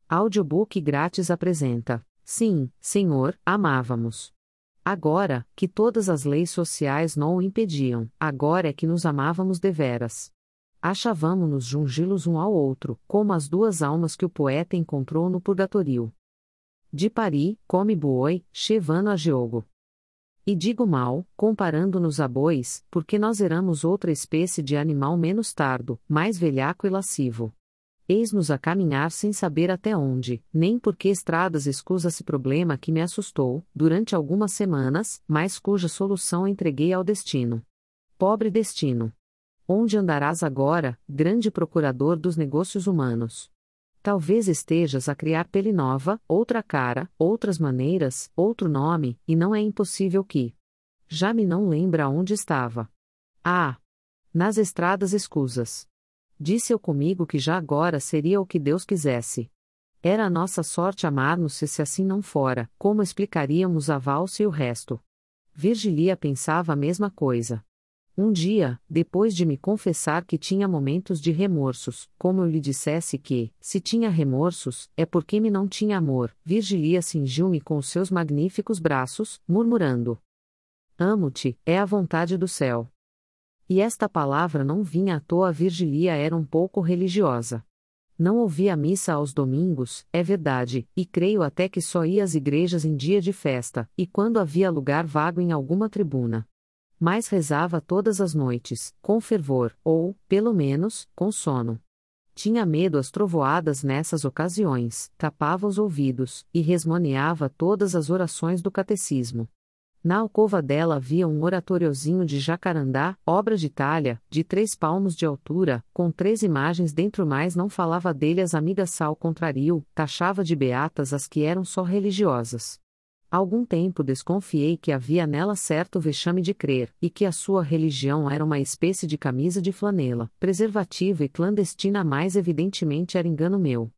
Audiobook grátis apresenta: Sim, Senhor, amávamos. Agora, que todas as leis sociais não o impediam, agora é que nos amávamos deveras. Achávamo-nos jungi-los um ao outro, como as duas almas que o poeta encontrou no purgatório. De pari, come boi, chevano a geogo. E digo mal, comparando-nos a bois, porque nós éramos outra espécie de animal menos tardo, mais velhaco e lascivo. Eis-nos a caminhar sem saber até onde, nem por que estradas escusa-se problema que me assustou, durante algumas semanas, mas cuja solução entreguei ao destino. Pobre destino! Onde andarás agora, grande procurador dos negócios humanos? Talvez estejas a criar pele nova, outra cara, outras maneiras, outro nome, e não é impossível que. Já me não lembra onde estava. Ah! Nas estradas escusas. Disse eu comigo que já agora seria o que Deus quisesse. Era a nossa sorte amar-nos se assim não fora, como explicaríamos a valsa e o resto? Virgilia pensava a mesma coisa. Um dia, depois de me confessar que tinha momentos de remorsos, como eu lhe dissesse que, se tinha remorsos, é porque me não tinha amor, Virgilia cingiu-me com os seus magníficos braços, murmurando: Amo-te, é a vontade do céu. E esta palavra não vinha à toa. Virgilia era um pouco religiosa. Não ouvia a missa aos domingos, é verdade, e creio até que só ia às igrejas em dia de festa, e quando havia lugar vago em alguma tribuna. Mas rezava todas as noites, com fervor, ou, pelo menos, com sono. Tinha medo às trovoadas nessas ocasiões, tapava os ouvidos, e resmoneava todas as orações do catecismo. Na alcova dela havia um oratoriozinho de jacarandá, obra de talha, de 3 palmos de altura, com 3 imagens dentro, mais não falava dele as amigas sal contrario, taxava de beatas as que eram só religiosas. Algum tempo desconfiei que havia nela certo vexame de crer, e que a sua religião era uma espécie de camisa de flanela, preservativa e clandestina. Mais evidentemente era engano meu.